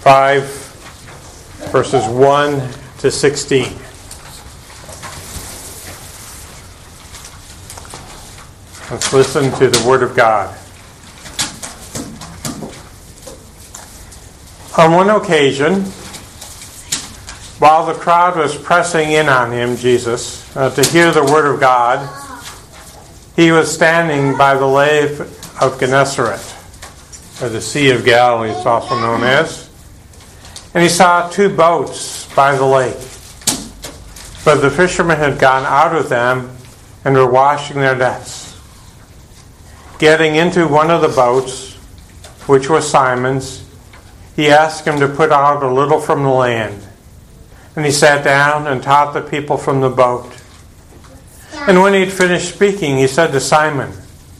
5, verses 1 to 16. Let's listen to the Word of God. On one occasion, while the crowd was pressing in on him, Jesus, to hear the Word of God, he was standing by the lake of Gennesaret, or the Sea of Galilee, it's also known as. And he saw 2 boats by the lake. But the fishermen had gone out of them and were washing their nets. Getting into one of the boats, which was Simon's, he asked him to put out a little from the land. And he sat down and taught the people from the boat. And when he had finished speaking, he said to Simon,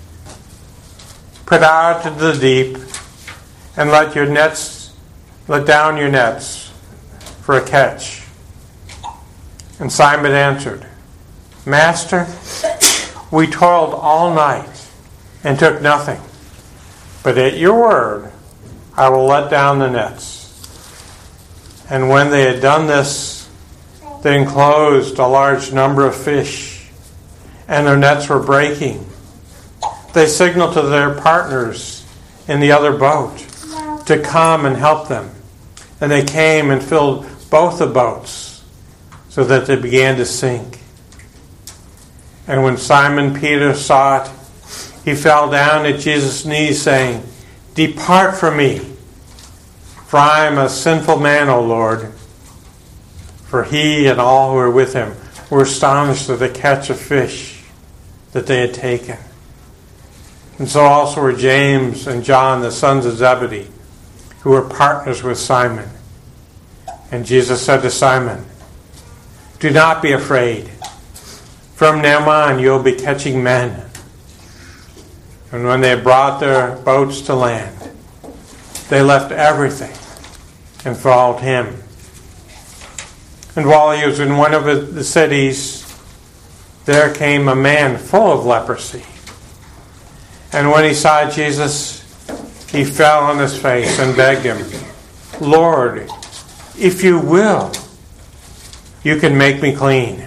"Put out into the deep and let down your nets for a catch." And Simon answered, "Master, we toiled all night and took nothing. But at your word, I will let down the nets." And when they had done this, they enclosed a large number of fish, and their nets were breaking. They signaled to their partners in the other boat to come and help them. And they came and filled both the boats, so that they began to sink. And when Simon Peter saw it, he fell down at Jesus' knees, saying, "Depart from me, for I am a sinful man, O Lord." For he and all who were with him were astonished at the catch of fish that they had taken. And so also were James and John, the sons of Zebedee, who were partners with Simon. And Jesus said to Simon, "Do not be afraid. From now on you will be catching men." And when they had brought their boats to land, they left everything and followed him. And while he was in one of the cities, there came a man full of leprosy. And when he saw Jesus, he fell on his face and begged him, "Lord, if you will, you can make me clean."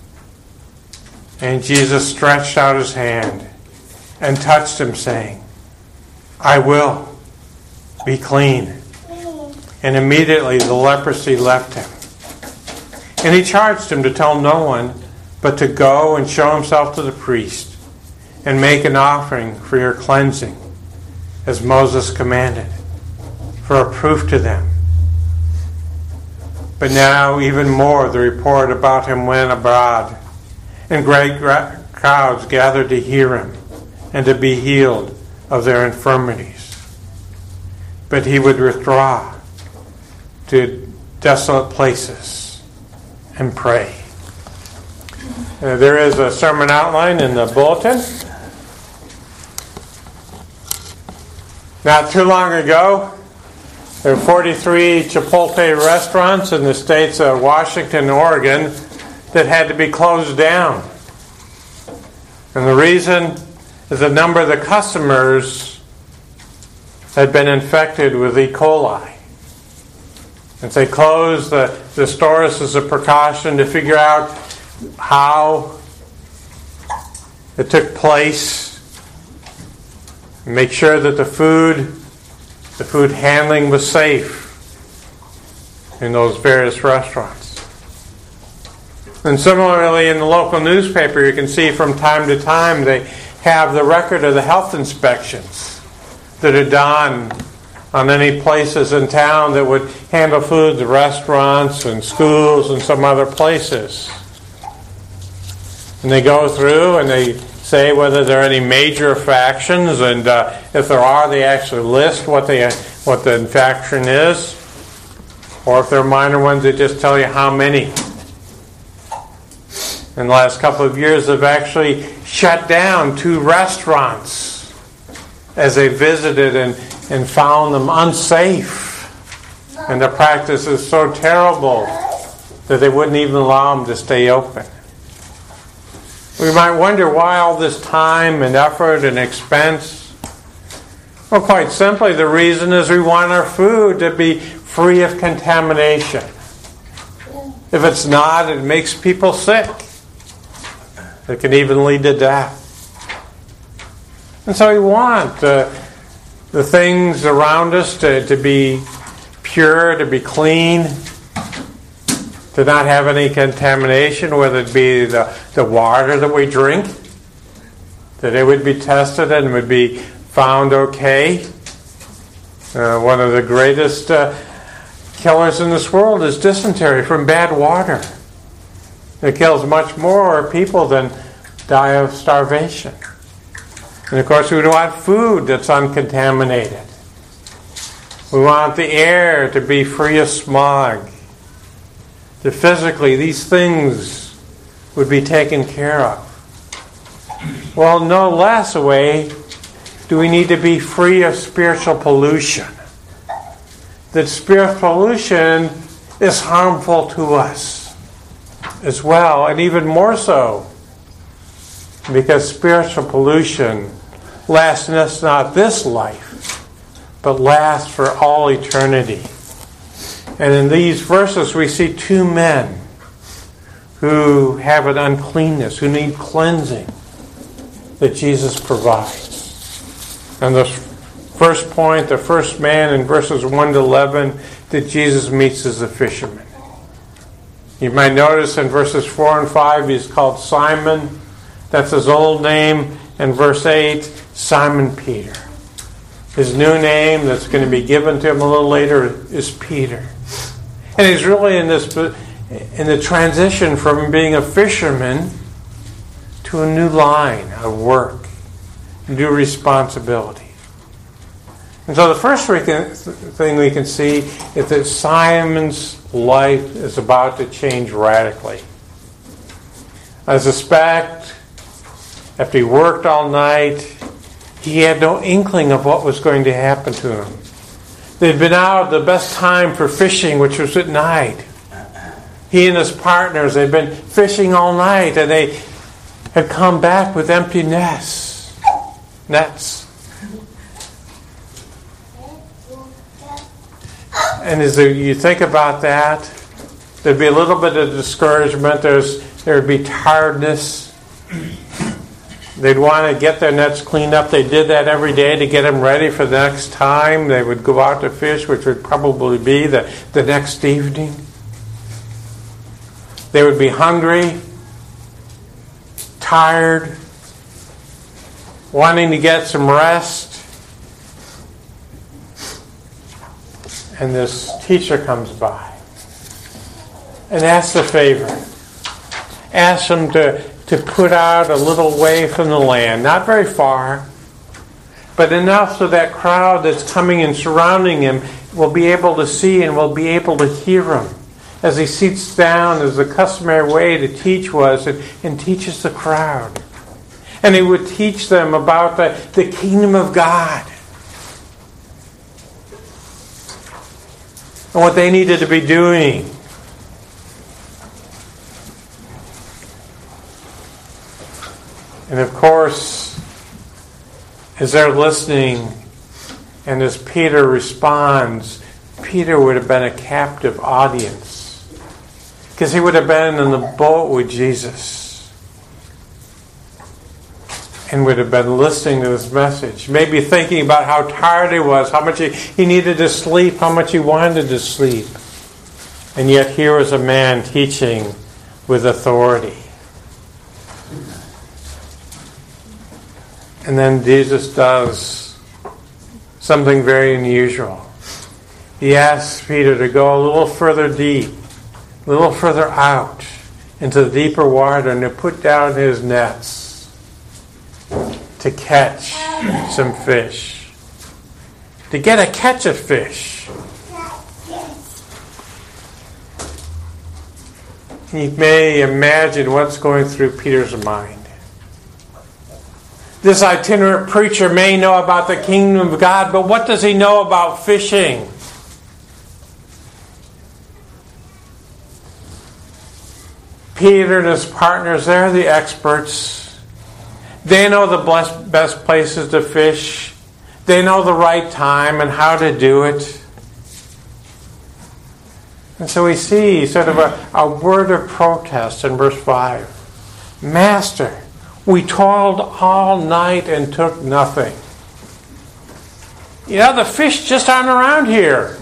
And Jesus stretched out his hand and touched him, saying, "I will, be clean." And immediately the leprosy left him. And he charged him to tell no one, but to go and show himself to the priest and make an offering for your cleansing, as Moses commanded, for a proof to them. But now even more the report about him went abroad, and great crowds gathered to hear him and to be healed of their infirmities. But he would withdraw to desolate places and pray. There is a sermon outline in the bulletin. Not too long ago, there were 43 Chipotle restaurants in the states of Washington and Oregon that had to be closed down. And the reason is a number of the customers had been infected with E. coli. And so they closed the stores as a precaution to figure out how it took place, and make sure that the food handling was safe in those various restaurants. And similarly, in the local newspaper, you can see from time to time they have the record of the health inspections that are done on any places in town that would handle food, the restaurants and schools and some other places. And they go through and they say whether there are any major infractions, and if there are, they actually list what the infraction is. Or if there are minor ones, they just tell you how many. In the last couple of years, they've actually shut down 2 restaurants as they visited and found them unsafe. And the practice is so terrible that they wouldn't even allow them to stay open. We might wonder why all this time and effort and expense. Well, quite simply, the reason is we want our food to be free of contamination. If it's not, it makes people sick. It can even lead to death. And so we want the things around us to be pure, to be clean, to not have any contamination, whether it be the water that we drink, that it would be tested and would be found okay. One of the greatest killers in this world is dysentery from bad water. It kills much more people than die of starvation. And of course, we want food that's uncontaminated. We want the air to be free of smog. That physically these things would be taken care of. Well, no less a way do we need to be free of spiritual pollution. That spiritual pollution is harmful to us as well, and even more so because spiritual pollution lasts us not this life, but lasts for all eternity. And in these verses we see two men who have an uncleanness, who need cleansing that Jesus provides. And the first point, the first man in verses 1 to 11 that Jesus meets is a fisherman. You might notice in verses 4 and 5 he's called Simon. That's his old name. And verse 8, Simon Peter. His new name that's going to be given to him a little later is Peter. And he's really in the transition from being a fisherman to a new line of work, new responsibility. And so the first thing we can see is that Simon's life is about to change radically. I suspect after he worked all night, he had no inkling of what was going to happen to him. They'd been out at the best time for fishing, which was at night. He and his partners, they'd been fishing all night, and they had come back with empty nets. And as you think about that, there'd be a little bit of discouragement. There'd be tiredness. They'd want to get their nets cleaned up. They did that every day to get them ready for the next time. They would go out to fish, which would probably be the next evening. They would be hungry, tired, wanting to get some rest. And this teacher comes by and asks a favor. Asks him to put out a little way from the land, not very far, but enough so that crowd that's coming and surrounding him will be able to see and will be able to hear him as he sits down, as the customary way to teach was, and teaches the crowd. And he would teach them about the kingdom of God and what they needed to be doing. And of course, as they're listening and as Peter responds, Peter would have been a captive audience because he would have been in the boat with Jesus and would have been listening to his message, maybe thinking about how tired he was, how much he needed to sleep, how much he wanted to sleep. And yet here was a man teaching with authority. And then Jesus does something very unusual. He asks Peter to go a little further deep, a little further out into the deeper water and to put down his nets to catch some fish. To get a catch of fish. You may imagine what's going through Peter's mind. This itinerant preacher may know about the kingdom of God, but what does he know about fishing? Peter and his partners, they're the experts. They know the best places to fish. They know the right time and how to do it. And so we see sort of a word of protest in verse 5. Master, we toiled all night and took nothing. You know, the fish just aren't around here.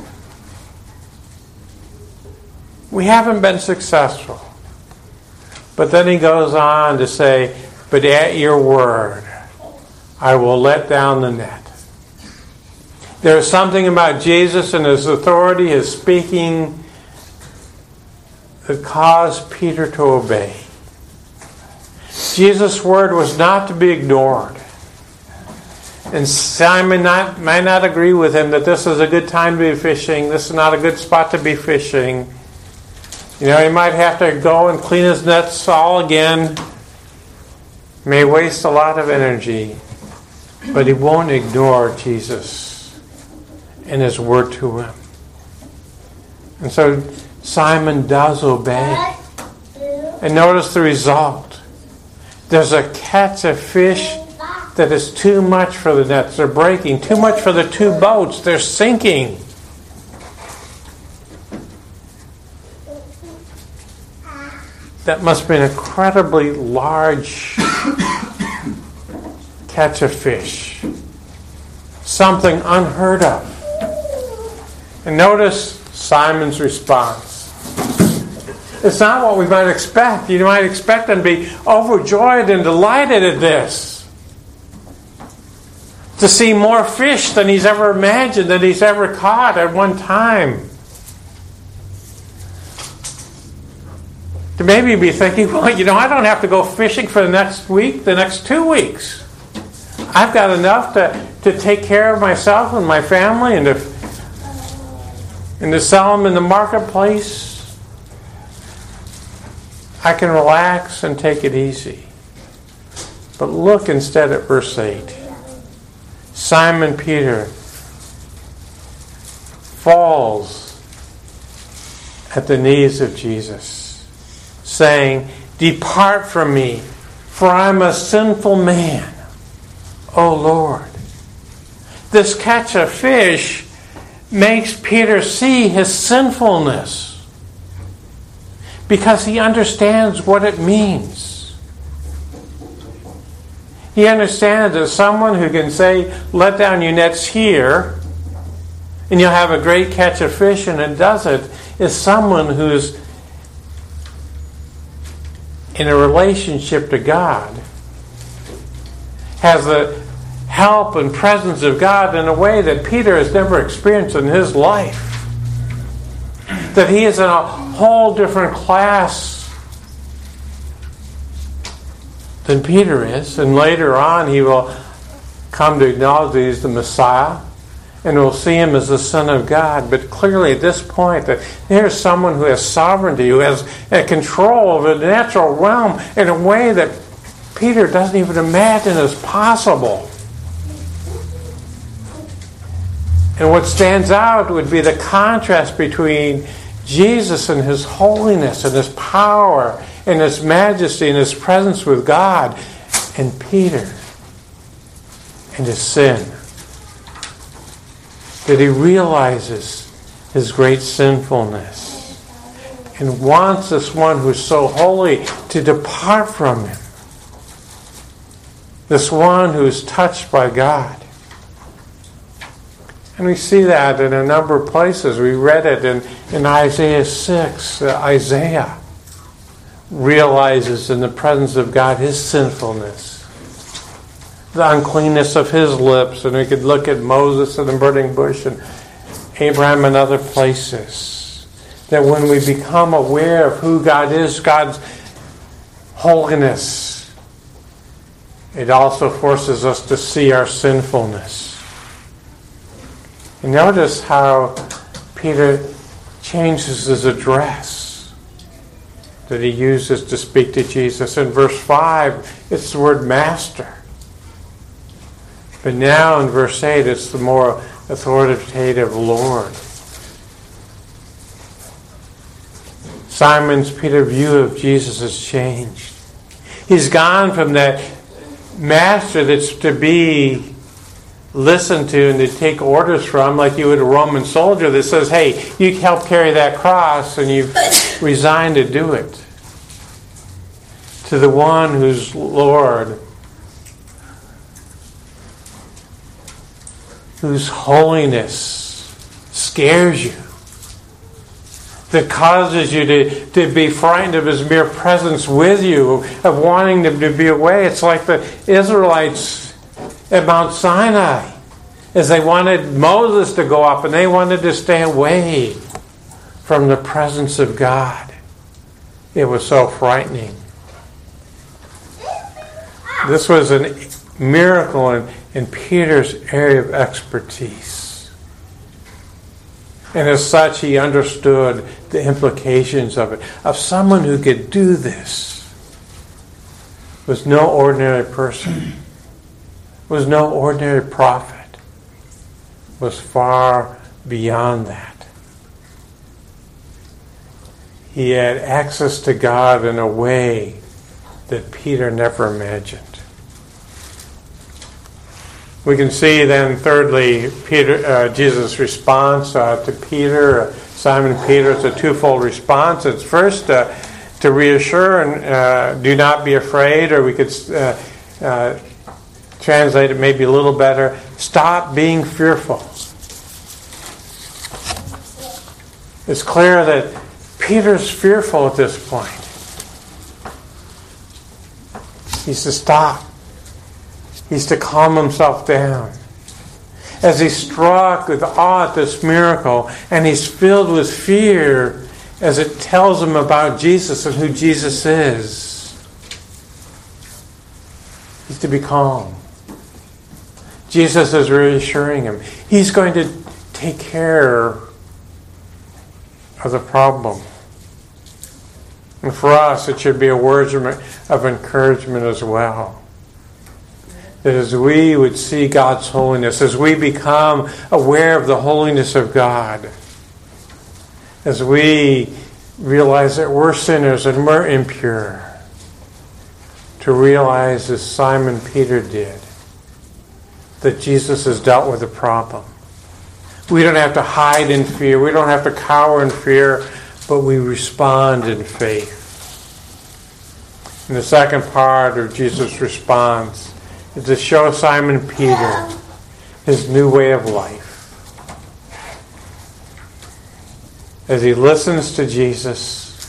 We haven't been successful. But then he goes on to say, but at your word, I will let down the net. There's something about Jesus and his authority, his speaking, that caused Peter to obey. Jesus' word was not to be ignored. And Simon might not agree with him that this is a good time to be fishing. This is not a good spot to be fishing. You know, he might have to go and clean his nets all again. May waste a lot of energy. But he won't ignore Jesus and his word to him. And so Simon does obey. And notice the result. There's a catch of fish that is too much for the nets. They're breaking. Too much for the two boats. They're sinking. That must be an incredibly large catch of fish. Something unheard of. And notice Simon's response. It's not what we might expect. You might expect them to be overjoyed and delighted at this. To see more fish than he's ever imagined, than he's ever caught at one time. To maybe be thinking, well, you know, I don't have to go fishing for the next week, the next 2 weeks. I've got enough to take care of myself and my family and to sell them in the marketplace. I can relax and take it easy. But look instead at verse 8. Simon Peter falls at the knees of Jesus, saying, "Depart from me, for I'm a sinful man, O Lord." This catch of fish makes Peter see his sinfulness because he understands what it means. He understands that someone who can say, "Let down your nets here, and you'll have a great catch of fish," and it does it, is someone who's in a relationship to God, has the help and presence of God in a way that Peter has never experienced in his life. That he is in a whole different class than Peter is. And later on he will come to acknowledge that he's the Messiah, and we'll see him as the Son of God. But clearly at this point, that there's someone who has sovereignty, who has control of the natural realm in a way that Peter doesn't even imagine is possible. And what stands out would be the contrast between Jesus and his holiness and his power and his majesty and his presence with God, and Peter and his sin. That he realizes his great sinfulness and wants this one who is so holy to depart from him. This one who is touched by God. And we see that in a number of places. We read it in Isaiah 6. Isaiah realizes in the presence of God his sinfulness, the uncleanness of his lips. And we could look at Moses and the burning bush and Abraham and other places. That when we become aware of who God is, God's holiness, it also forces us to see our sinfulness. And notice how Peter changes his address that he uses to speak to Jesus. In verse 5, it's the word master. But now in verse 8, it's the more authoritative Lord. Peter's view of Jesus has changed. He's gone from that master that's to be listen to and to take orders from, like you would a Roman soldier that says, hey, you help carry that cross, and you resign to do it. To the one who's Lord, whose holiness scares you, that causes you to be frightened of his mere presence with you, of wanting them to be away. It's like the Israelites at Mount Sinai, as they wanted Moses to go up and they wanted to stay away from the presence of God. It was so frightening. This was a miracle in Peter's area of expertise. And as such, he understood the implications of it. Of someone who could do this was no ordinary person, was no ordinary prophet, was far beyond that. He had access to God in a way that Peter never imagined. We can see then, thirdly, Jesus' response to Peter, Simon Peter. It's a twofold response. It's first to reassure and do not be afraid, or we could translate it maybe a little better, stop being fearful. It's clear that Peter's fearful at this point. He's to stop. He's to calm himself down. As he's struck with awe at this miracle, and he's filled with fear as it tells him about Jesus and who Jesus is, he's to be calm. Jesus is reassuring him. He's going to take care of the problem. And for us, it should be a word of encouragement as well. That as we would see God's holiness, as we become aware of the holiness of God, as we realize that we're sinners and we're impure, to realize, as Simon Peter did, that Jesus has dealt with the problem. We don't have to hide in fear. We don't have to cower in fear, but we respond in faith. And the second part of Jesus' response is to show Simon Peter his new way of life. As he listens to Jesus,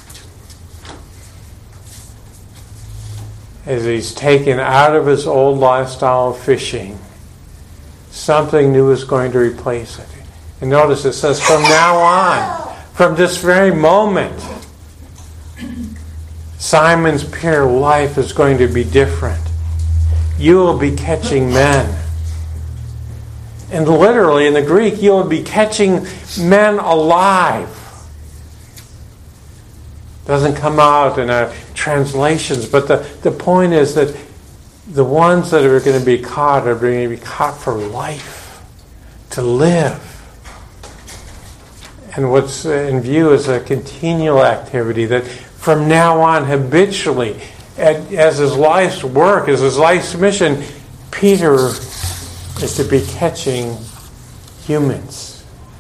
as he's taken out of his old lifestyle of fishing, something new is going to replace it. And notice it says, from now on, from this very moment, Simon's pure life is going to be different. You will be catching men. And literally in the Greek, you will be catching men alive. Doesn't come out in our translations, but the point is that the ones that are going to be caught are going to be caught for life, to live. And what's in view is a continual activity that from now on, habitually, as his life's work, as his life's mission, Peter is to be catching humans.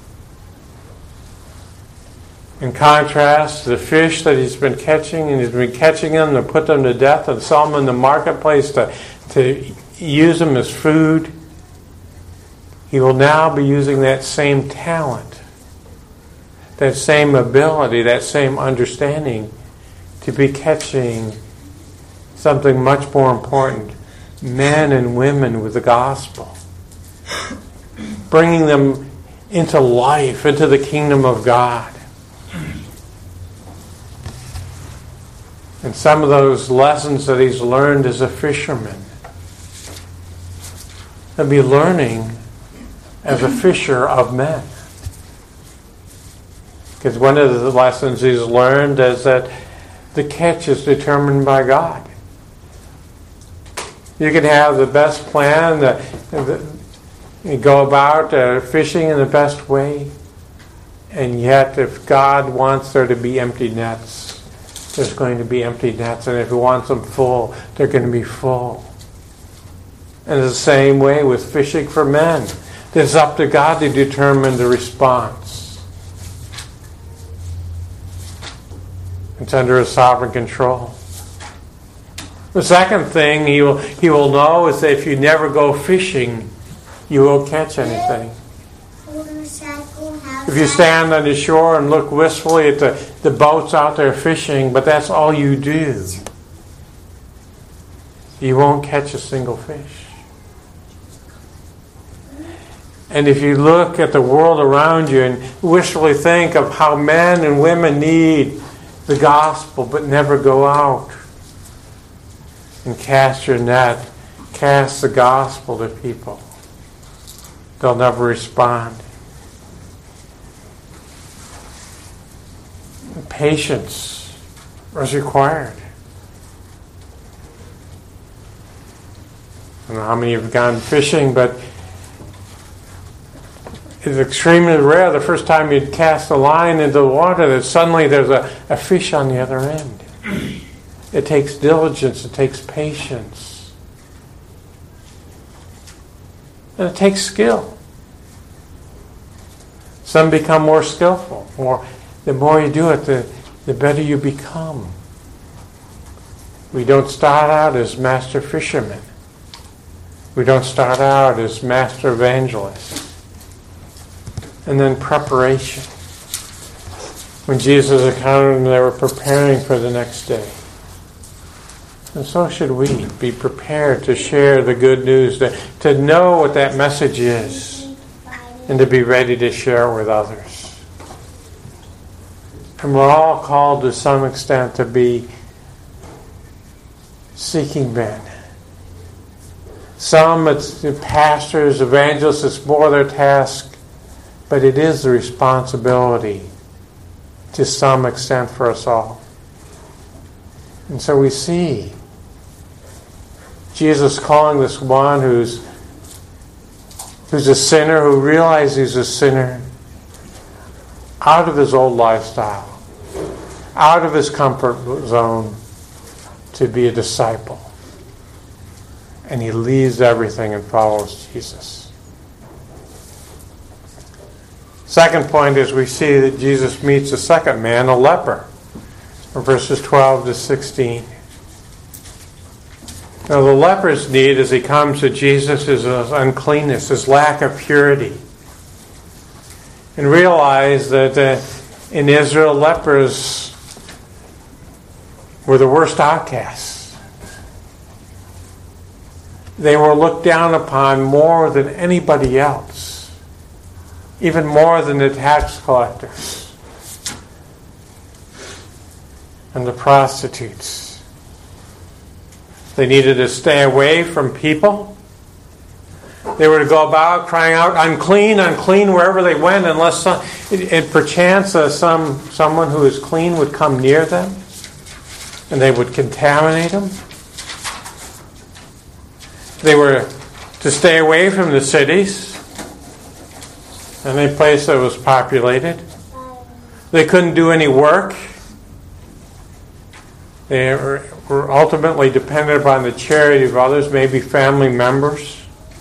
In contrast, the fish that he's been catching, and he's been catching them to put them to death and sell them in the marketplace to use them as food, he will now be using that same talent, that same ability, that same understanding to be catching something much more important, men and women with the gospel. Bringing them into life, into the kingdom of God. And some of those lessons that he's learned as a fisherman, he'll be learning as a fisher of men. Because one of the lessons he's learned is that the catch is determined by God. You can have the best plan, you go about fishing in the best way, and yet if God wants there to be empty nets, there's going to be empty nets, and if he wants them full, they're going to be full. And it's the same way with fishing for men. It's up to God to determine the response. It's under His sovereign control. The second thing He will know is that if you never go fishing, you won't catch anything. If you stand on the shore and look wistfully at the boats out there fishing, but that's all you do, you won't catch a single fish. And if you look at the world around you and wishfully think of how men and women need the gospel but never go out and cast your net, cast the gospel to people, they'll never respond. Patience is required. I don't know how many have gone fishing, but it's extremely rare the first time you cast a line into the water that suddenly there's a fish on the other end. It takes diligence, it takes patience, and it takes skill. Some become more skillful. The more you do it, the better you become. We don't start out as master fishermen. We don't start out as master evangelists. And then preparation. When Jesus encountered them, they were preparing for the next day. And so should we be prepared to share the good news, to know what that message is, and to be ready to share it with others. And we're all called to some extent to be seeking men. Some, it's the pastors, evangelists, it's more their task. But it is the responsibility to some extent for us all. And so we see Jesus calling this one who's a sinner, who realizes he's a sinner, out of his old lifestyle, out of his comfort zone, to be a disciple. And he leaves everything and follows Jesus. Second point is we see that Jesus meets a second man, a leper, from verses 12 to 16. Now the leper's need as he comes to Jesus is his uncleanness, his lack of purity. And realize that in Israel, lepers were the worst outcasts. They were looked down upon more than anybody else. Even more than the tax collectors and the prostitutes. They needed to stay away from people. They were to go about crying out, unclean, unclean, wherever they went, unless perchance someone who is clean would come near them and they would contaminate them. They were to stay away from the cities. Any place that was populated. They couldn't do any work. They were ultimately dependent upon the charity of others, maybe family members.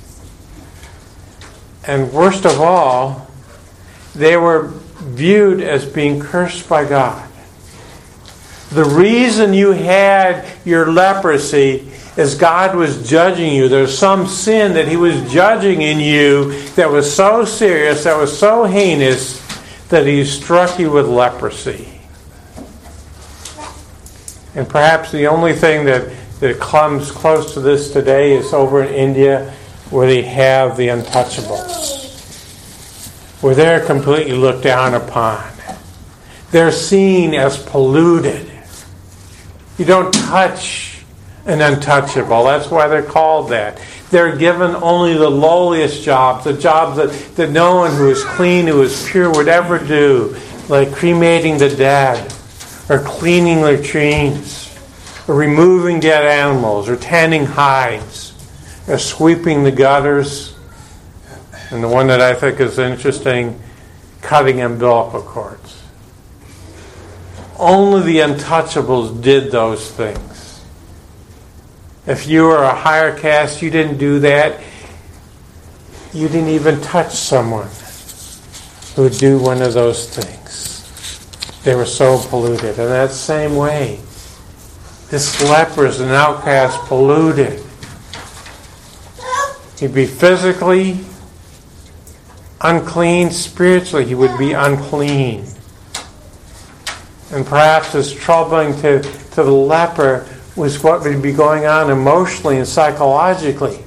And worst of all, they were viewed as being cursed by God. The reason you had your leprosy is God was judging you. There's some sin that He was judging in you that was so serious, that was so heinous, that He struck you with leprosy. And perhaps the only thing that comes close to this today is over in India, where they have the untouchables, where they're completely looked down upon. They're seen as polluted. You don't touch an untouchable. That's why they're called that. They're given only the lowliest jobs, the jobs that no one who is clean, who is pure would ever do, like cremating the dead, or cleaning latrines, or removing dead animals, or tanning hides, or sweeping the gutters, and the one that I think is interesting, cutting umbilical cords. Only the untouchables did those things. If you were a higher caste, you didn't do that. You didn't even touch someone who would do one of those things. They were so polluted. In that same way, this leper is an outcast, polluted. He'd be physically unclean, spiritually he would be unclean. And perhaps as troubling to the leper was what would be going on emotionally and psychologically.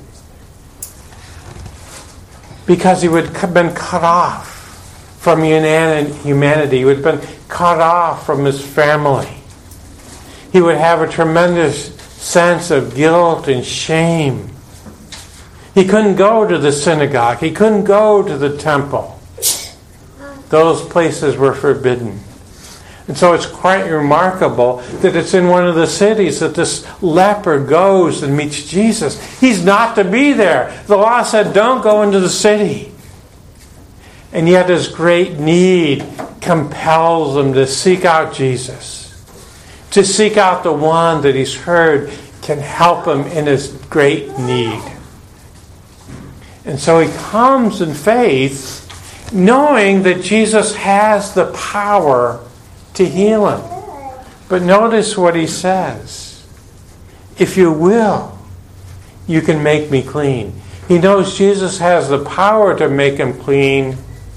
Because he would have been cut off from humanity. He would have been cut off from his family. He would have a tremendous sense of guilt and shame. He couldn't go to the synagogue. He couldn't go to the temple. Those places were forbidden. And so it's quite remarkable that it's in one of the cities that this leper goes and meets Jesus. He's not to be there. The law said, don't go into the city. And yet his great need compels him to seek out Jesus. To seek out the one that he's heard can help him in his great need. And so he comes in faith, knowing that Jesus has the power to heal him. But notice what he says. If you will, you can make me clean. He knows Jesus has the power to make him clean.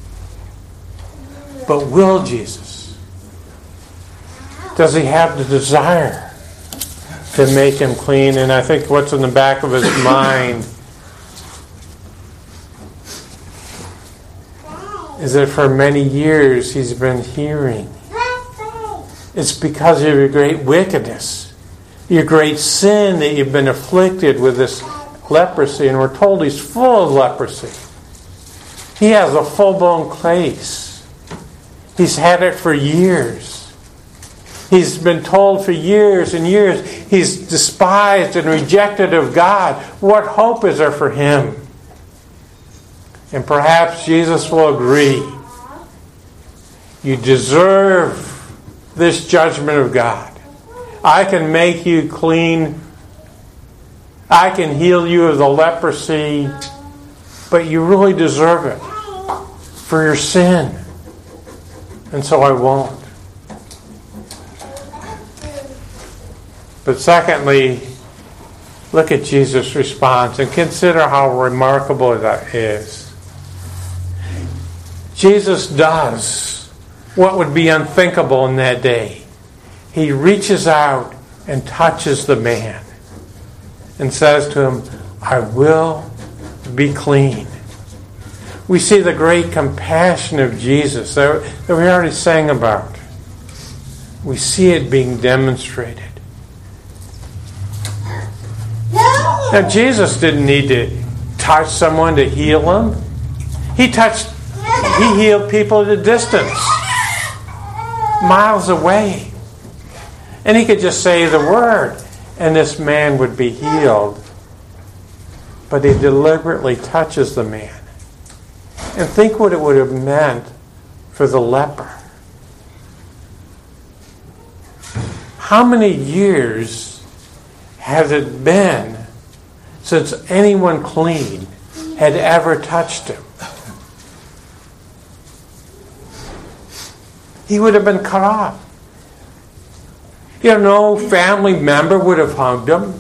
But will Jesus? Does he have the desire to make him clean? And I think what's in the back of his mind is that for many years he's been hearing. It's because of your great wickedness, your great sin that you've been afflicted with this leprosy. And we're told he's full of leprosy. He has a full-blown case. He's had it for years. He's been told for years and years he's despised and rejected of God. What hope is there for him? And perhaps Jesus will agree. You deserve this judgment of God. I can make you clean. I can heal you of the leprosy. But you really deserve it for your sin. And so I won't. But secondly, look at Jesus' response and consider how remarkable that is. Jesus does what would be unthinkable in that day. He reaches out and touches the man and says to him, I will be clean. We see the great compassion of Jesus that we already sang about. We see it being demonstrated. Now, Jesus didn't need to touch someone to heal them. He healed people at a distance, miles away. And he could just say the word, and this man would be healed. But he deliberately touches the man. And think what it would have meant for the leper. How many years has it been since anyone clean had ever touched him? He would have been cut off. No family member would have hugged him.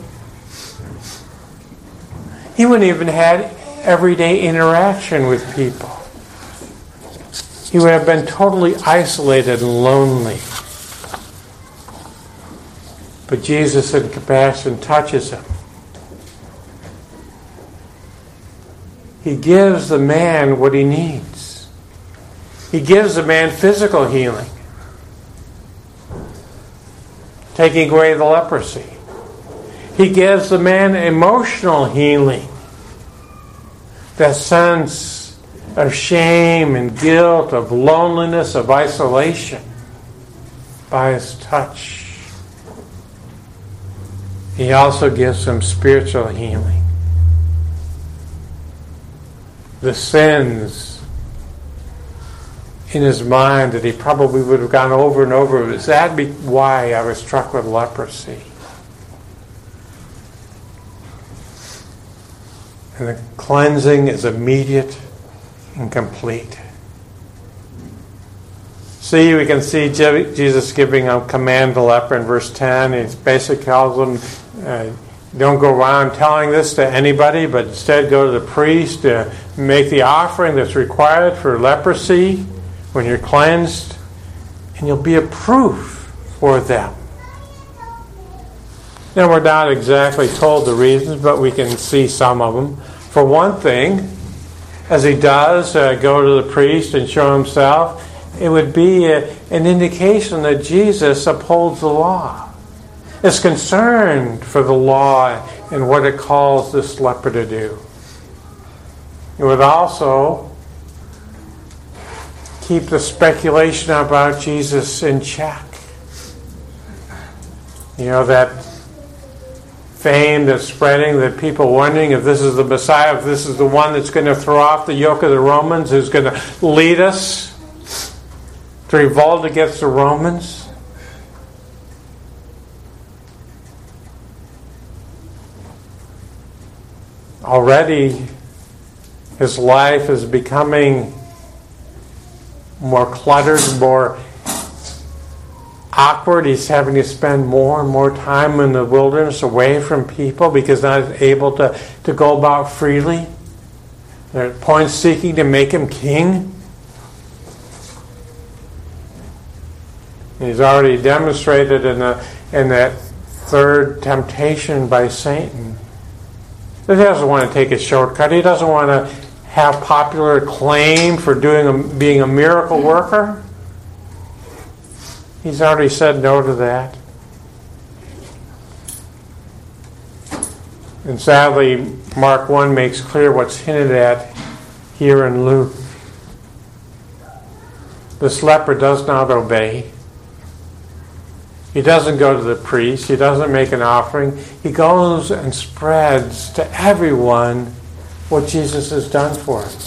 He wouldn't even had everyday interaction with people. He would have been totally isolated and lonely. But Jesus in compassion touches him. He gives the man what he needs. He gives the man physical healing, taking away the leprosy. He gives the man emotional healing, that sense of shame and guilt, of loneliness, of isolation, by his touch. He also gives him spiritual healing. The sins in his mind that he probably would have gone over and over. Is that why I was struck with leprosy? And the cleansing is immediate and complete. See, we can see Jesus giving a command to the leper in verse 10. He basically tells him, don't go around telling this to anybody, but instead go to the priest to make the offering that's required for leprosy when you're cleansed, and you'll be a proof for them. Now, we're not exactly told the reasons, but we can see some of them. For one thing, as he does go to the priest and show himself, it would be an indication that Jesus upholds the law, is concerned for the law and what it calls this leper to do. It would also keep the speculation about Jesus in check. You know, that fame that's spreading, that people wondering if this is the Messiah, if this is the one that's going to throw off the yoke of the Romans, who's going to lead us to revolt against the Romans. Already, his life is becoming more cluttered, more awkward. He's having to spend more and more time in the wilderness away from people because he's not able to go about freely. They're at points seeking to make him king. And he's already demonstrated in that third temptation by Satan. He doesn't want to take a shortcut. He doesn't want to have popular acclaim for being a miracle worker. He's already said no to that. And sadly, Mark 1 makes clear what's hinted at here in Luke. This leper does not obey. He doesn't go to the priest. He doesn't make an offering. He goes and spreads to everyone what Jesus has done for him.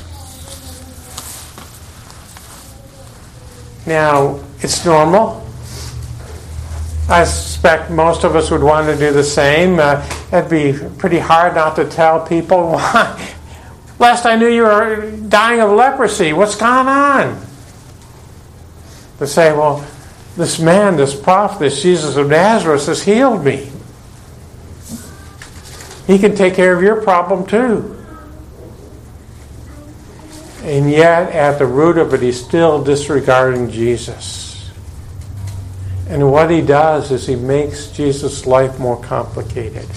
Now, it's normal. I suspect most of us would want to do the same. It'd be pretty hard not to tell people, why? Last I knew you were dying of leprosy. What's going on? To say, well, this man, this prophet, this Jesus of Nazareth has healed me. He can take care of your problem too. And yet, at the root of it, he's still disregarding Jesus. And what he does is he makes Jesus' life more complicated.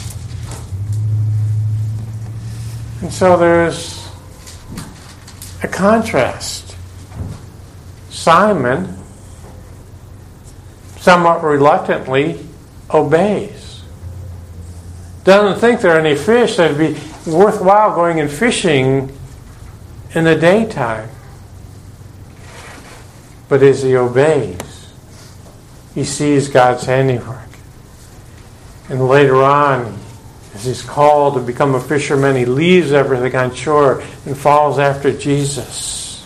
And so there's a contrast. Simon, somewhat reluctantly, obeys. Doesn't think there are any fish that'd be worthwhile going and fishing in the daytime. But as he obeys, he sees God's handiwork. And later on, as he's called to become a fisherman, he leaves everything on shore and follows after Jesus.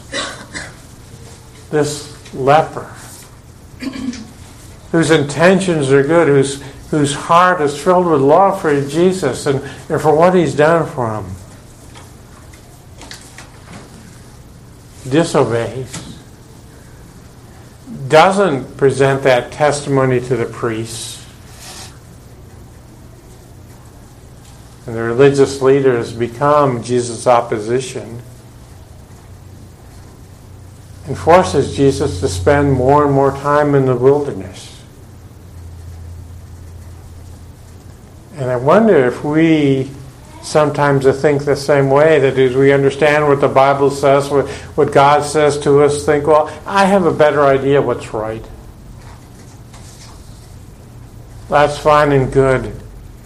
This leper, whose intentions are good, whose heart is filled with love for Jesus and for what he's done for him, disobeys, doesn't present that testimony to the priests. And the religious leaders become Jesus' opposition and forces Jesus to spend more and more time in the wilderness. And I wonder if we sometimes think the same way, that as we understand what the Bible says, what God says to us, think, well, I have a better idea what's right. That's fine and good.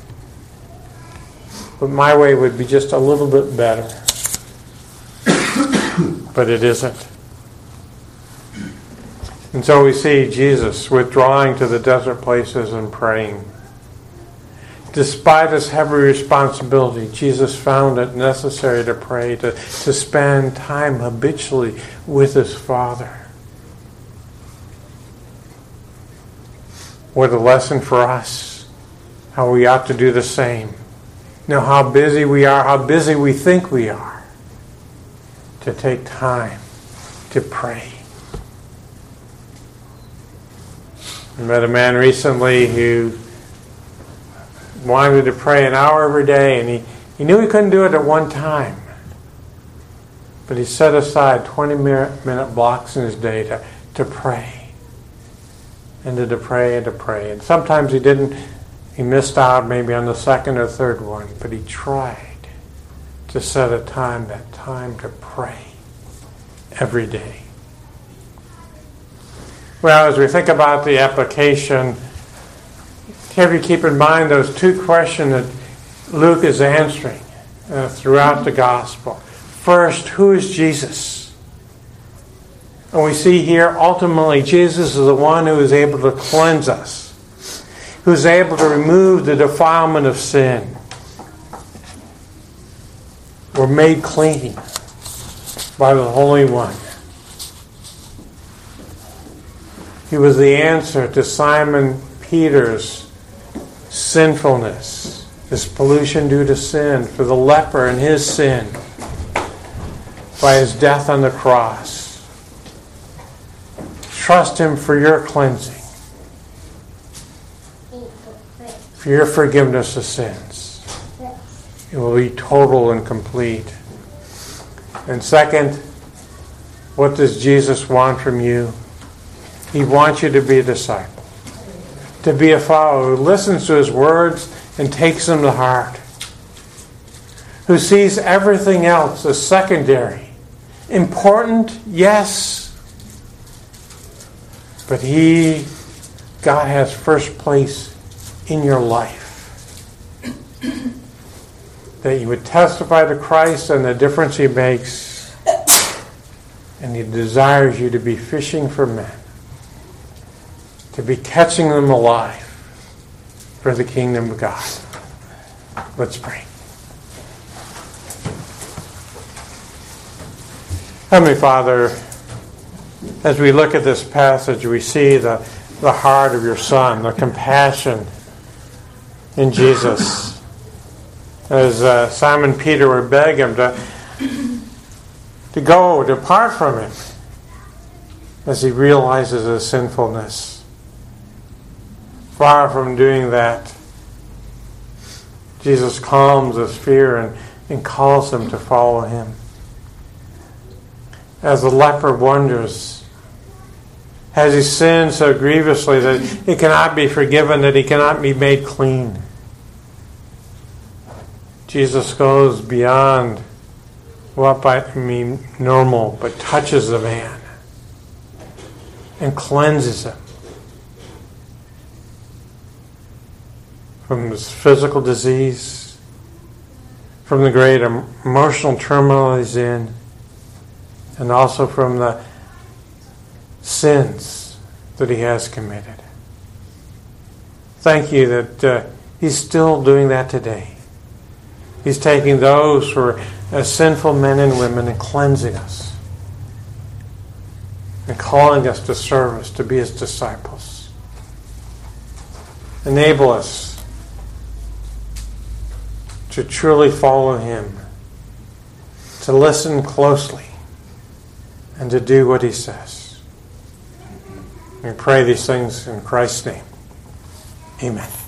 But my way would be just a little bit better. But it isn't. And so we see Jesus withdrawing to the desert places and praying. Despite his heavy responsibility, Jesus found it necessary to pray, to spend time habitually with his Father. What a lesson for us, how we ought to do the same. know how busy we are, how busy we think we are, to take time to pray. I met a man recently who wanted to pray an hour every day, and he knew he couldn't do it at one time. But he set aside 20-minute blocks in his day to pray. And to pray and to pray. And sometimes he missed out maybe on the second or third one, but he tried to set that time to pray every day. Well, as we think about the application, have you keep in mind those two questions that Luke is answering throughout the gospel. First, who is Jesus? And we see here, ultimately, Jesus is the one who is able to cleanse us, who is able to remove the defilement of sin. We're made clean by the Holy One. He was the answer to Simon Peter's sinfulness, his pollution due to sin, for the leper and his sin, by his death on the cross. Trust him for your cleansing, for your forgiveness of sins. It will be total and complete. And second, what does Jesus want from you? He wants you to be a disciple, to be a follower who listens to his words and takes them to heart, who sees everything else as secondary. Important, yes, but God has first place in your life. That you would testify to Christ and the difference he makes, and he desires you to be fishing for men, to be catching them alive for the kingdom of God. Let's pray. Heavenly Father, as we look at this passage, we see the heart of your Son, the compassion in Jesus. As Simon Peter would beg him to go, depart from him, as he realizes his sinfulness. Far from doing that, Jesus calms his fear and calls him to follow him. As the leper wonders, has he sinned so grievously that he cannot be forgiven, that he cannot be made clean? Jesus goes beyond what might mean normal, but touches the man and cleanses him from his physical disease, from the great emotional turmoil he's in, and also from the sins that he has committed. Thank you that he's still doing that today. He's taking those who are sinful men and women and cleansing us and calling us to service, to be his disciples. Enable us to truly follow him, to listen closely, and to do what he says. We pray these things in Christ's name. Amen.